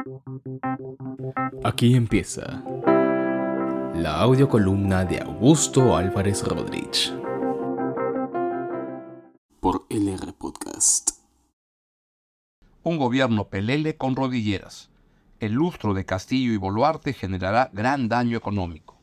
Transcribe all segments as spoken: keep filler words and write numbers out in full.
Aquí empieza la audiocolumna de Augusto Álvarez Rodríguez por L R Podcast. Un gobierno pelele con rodilleras. El lustro de Castillo y Boluarte generará gran daño económico.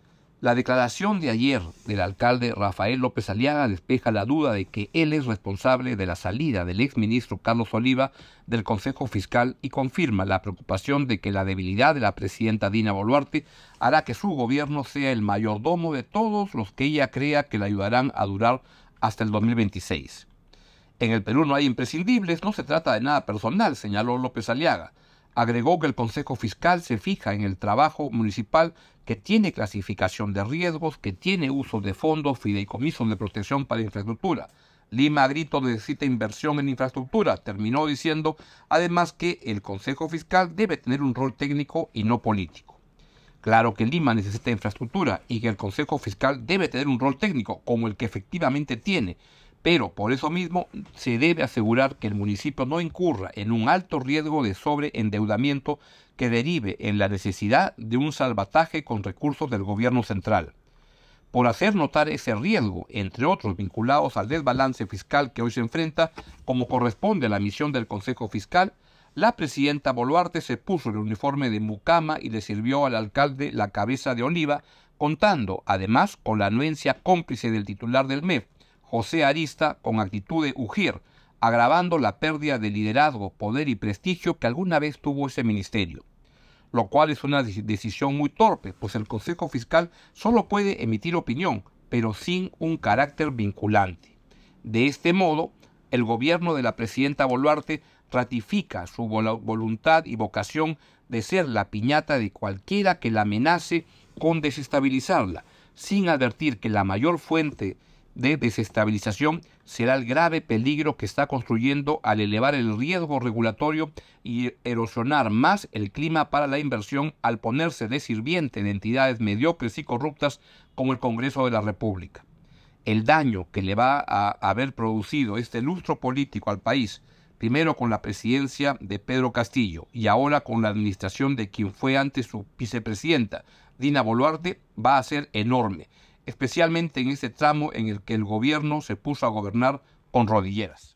La declaración de ayer del alcalde Rafael López Aliaga despeja la duda de que él es responsable de la salida del exministro Carlos Oliva del Consejo Fiscal y confirma la preocupación de que la debilidad de la presidenta Dina Boluarte hará que su gobierno sea el mayordomo de todos los que ella crea que le ayudarán a durar hasta el dos mil veintiséis. En el Perú no hay imprescindibles, no se trata de nada personal, señaló López Aliaga. Agregó que el Consejo Fiscal se fija en el trabajo municipal que tiene clasificación de riesgos, que tiene uso de fondos, fideicomisos de protección para infraestructura. Lima a grito necesita inversión en infraestructura. Terminó diciendo además que el Consejo Fiscal debe tener un rol técnico y no político. Claro que Lima necesita infraestructura y que el Consejo Fiscal debe tener un rol técnico como el que efectivamente tiene, pero por eso mismo se debe asegurar que el municipio no incurra en un alto riesgo de sobreendeudamiento que derive en la necesidad de un salvataje con recursos del gobierno central. Por hacer notar ese riesgo, entre otros vinculados al desbalance fiscal que hoy se enfrenta, como corresponde a la misión del Consejo Fiscal, la presidenta Boluarte se puso el uniforme de mucama y le sirvió al alcalde la cabeza de oliva, contando además con la anuencia cómplice del titular del M E F, José Arista, con actitud de ugir, agravando la pérdida de liderazgo, poder y prestigio que alguna vez tuvo ese ministerio. Lo cual es una decisión muy torpe, pues el Consejo Fiscal solo puede emitir opinión, pero sin un carácter vinculante. De este modo, el gobierno de la presidenta Boluarte ratifica su voluntad y vocación de ser la piñata de cualquiera que la amenace con desestabilizarla, sin advertir que la mayor fuente de desestabilización será el grave peligro que está construyendo al elevar el riesgo regulatorio y erosionar más el clima para la inversión al ponerse de sirviente de entidades mediocres y corruptas como el Congreso de la República. El daño que le va a haber producido este lustro político al país, primero con la presidencia de Pedro Castillo y ahora con la administración de quien fue antes su vicepresidenta, Dina Boluarte, va a ser enorme, especialmente en este tramo en el que el gobierno se puso a gobernar con rodilleras.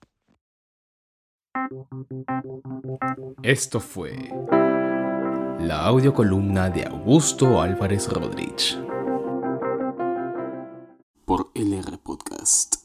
Esto fue la audiocolumna de Augusto Álvarez Rodríguez por L R Podcast.